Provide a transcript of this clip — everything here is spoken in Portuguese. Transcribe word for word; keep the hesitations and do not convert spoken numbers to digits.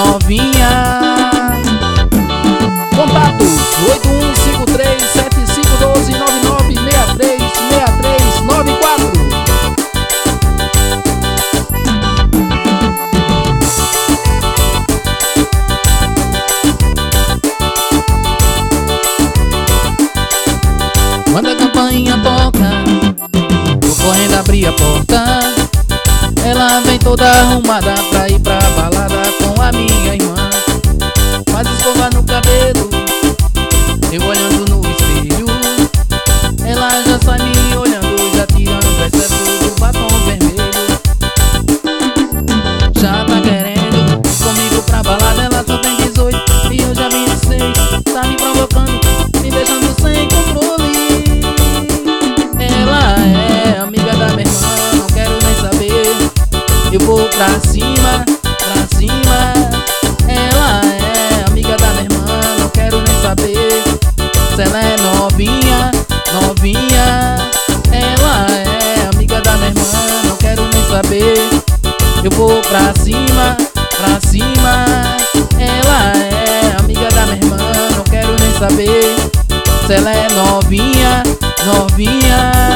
novinha. Contatos oito um cinco três sete cinco um dois nove nove seis três seis três nove quatro. Quando a campainha toca, vou correndo abrir a porta. Ela vem toda arrumada pra ir pra balada com a minha irmã. Faz escova no cabelo, eu olhando no espelho. Ela já sai me olhando, já tirando excesso do batom vermelho. Já tá querendo comigo pra balada, ela só tem dezoito e eu já vinte e seis. Tá me provocando, me deixando sem controle. Ela é amiga da minha irmã, não quero nem saber. Eu vou pra cima, pra cima. Ela é amiga da minha irmã, não quero nem saber. Se ela é novinha, novinha. Ela é amiga da minha irmã, não quero nem saber. Eu vou pra cima, pra cima. Ela é amiga da minha irmã, não quero nem saber. Se ela é novinha, novinha.